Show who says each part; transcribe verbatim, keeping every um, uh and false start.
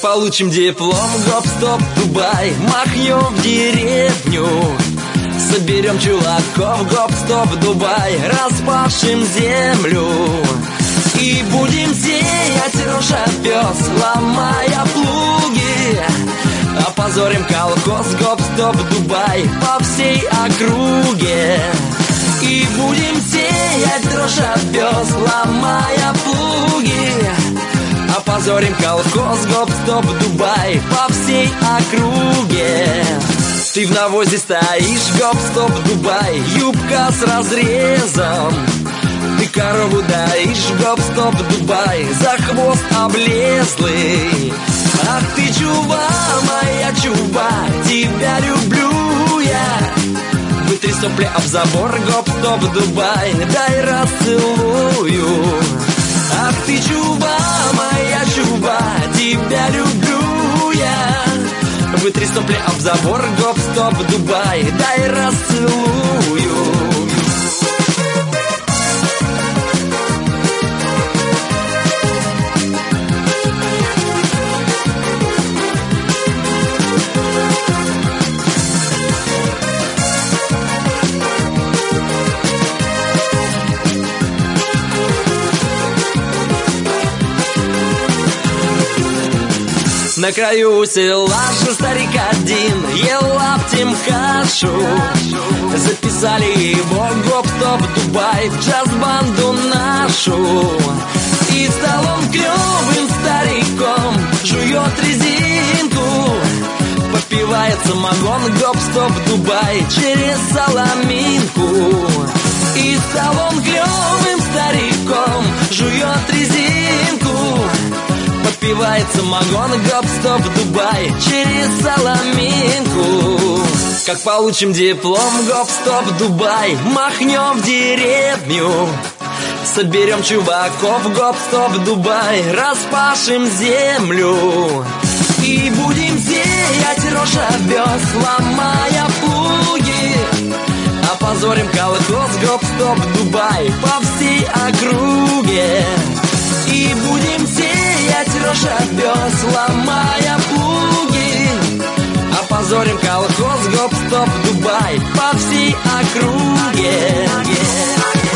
Speaker 1: получим диплом, гоп-стоп, Дубай, махнем в деревню. Соберем чуваков, гоп-стоп, Дубай, распашем землю. И будем сеять рожь-овес, ломая плуги. Опозорим колхоз, гоп-стоп, Дубай, по всей округе. И будем сеять дрожь-овес, ломая плуги. Опозорим колхоз, гоп-стоп, Дубай, по всей округе. Ты в навозе стоишь, гоп-стоп, Дубай, юбка с разрезом. Ты корову доишь, гоп-стоп, Дубай, за хвост облезлый. Ах ты, чува, моя чува, тебя люблю я. Вытри сопли об забор, гоп-стоп, Дубай, дай расцелую. Ах ты, чува, моя чува, тебя люблю я. Вытри сопли об забор, гоп-стоп, Дубай, дай расцелую. На краю села жил старик один, ел лаптем кашу. Записали его, гоп-стоп, Дубай, в джаз-банду нашу. И стал он клевым стариком, жует резинку. Попивает самогон, гоп-стоп, Дубай, через соломинку. И стал он клевым стариком, жует резинку. Попивает самогон, гоп-стоп, Дубай, через соломинку. Как получим диплом, гоп-стоп, Дубай, махнем в деревню. Соберем чуваков, гоп-стоп, Дубай, распашем землю. И будем сеять рожь-овес, ломая плуги. Опозорим колхоз, гоп-стоп, Дубай, по всей округе. И будем сеять рожь-овес, ломая плуги. Опозорим колхоз, гоп-стоп, Дубай, по всей округе.